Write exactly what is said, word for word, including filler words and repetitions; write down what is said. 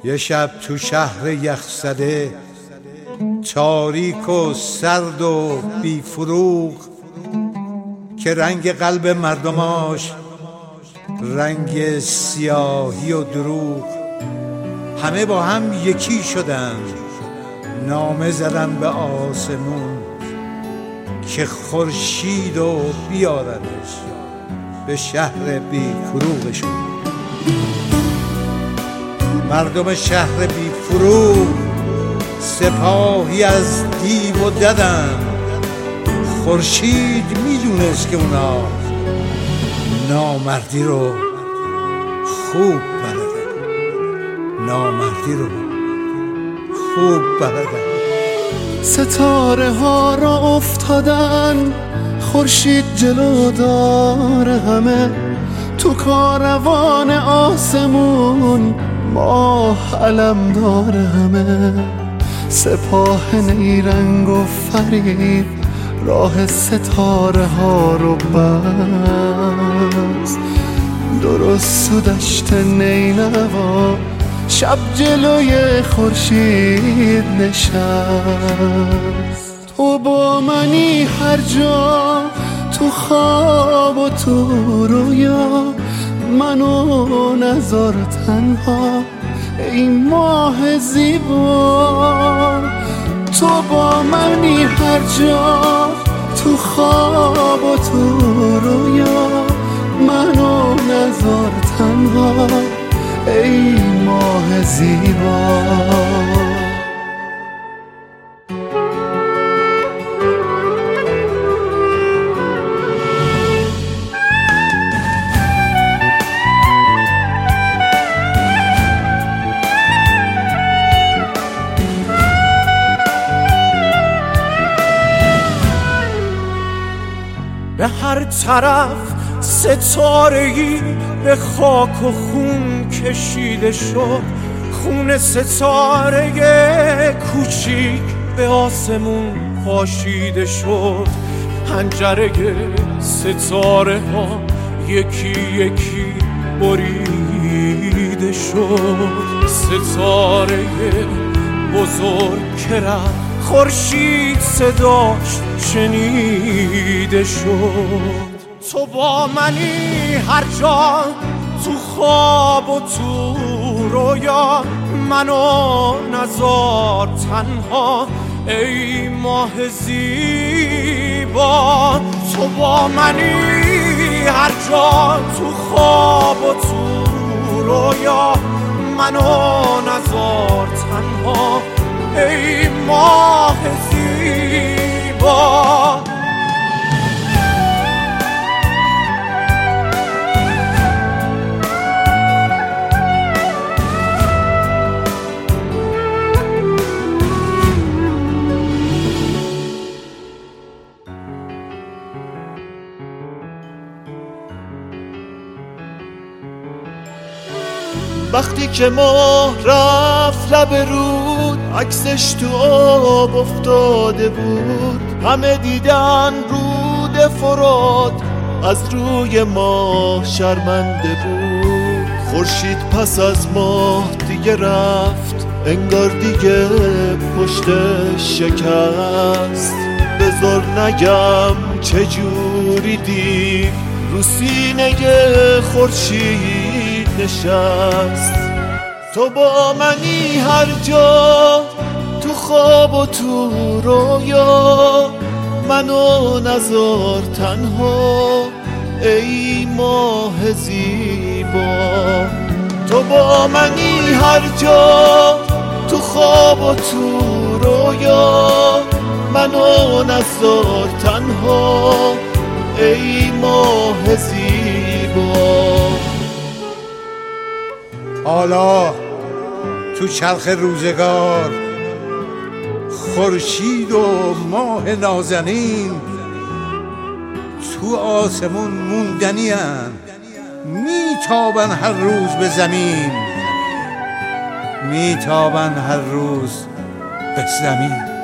یه شب تو شهر یخزده تاریک و سرد و بی فروغ که رنگ قلب مردماش رنگ سیاهی و دروغ، همه با هم یکی شدن، نامه زدن به آسمون که خورشید و بیارنش به شهر بی فروغشون. مردم شهر بی فروغ سپاهی از دیو و ددن، خورشید میدونست که اونا نامردی رو خوب بلدن، نامردی رو خوب بلدن. ستاره ها را افتادن، خورشید جلودار همه، تو کاروان آسمون ماه علمدار همه. سپاه نیرنگ و فریب راه ستاره ها رو بست، درست تو دشت نینوا شب جلوی خورشید نشست. تو با منی هر جا، تو خواب و تو رویا، منو نذار تنها ای ماه زیبا. تو با منی هر جا، تو خواب و تو رویا، منو نذار تنها ای ماه زیبا. به هر طرف ستاره‌ای به خاک و خون کشیده شد، خون ستاره کوچیک به آسمون پاشیده شد. پنجره ستاره ها یکی یکی بریده شد. ستاره بزرگ که رفت خورشید صداش شنیده شد. تو با منی هر جا، تو خواب و تو رویا، منو نذار تنها ای ماه زیبا. تو با منی هر جا، تو خواب و تو رویا، منو نذار تنها ای ماه زیبا. وقتی که ماه رفت لب رود، عکسش تو آب افتاده بود. همه دیدن رود فرات از روی ماه شرمنده بود. خورشید پس از ماه دیگه رفت، انگار دیگه پشتش شکست. بذار نگم چجوری دید رو سینه خورشید نشست. تو با منی هر جا، تو خواب و تو رویا، منو نذار تنها ای ماه زیبا. تو با منی هر جا، تو خواب و تو رویا، منو نذار تنها ای ماه زیبا. حالا تو چرخ روزگار خورشید و ماه نازنین تو آسمون موندنی هن، میتابن هر روز به زمین، میتابن هر روز به زمین.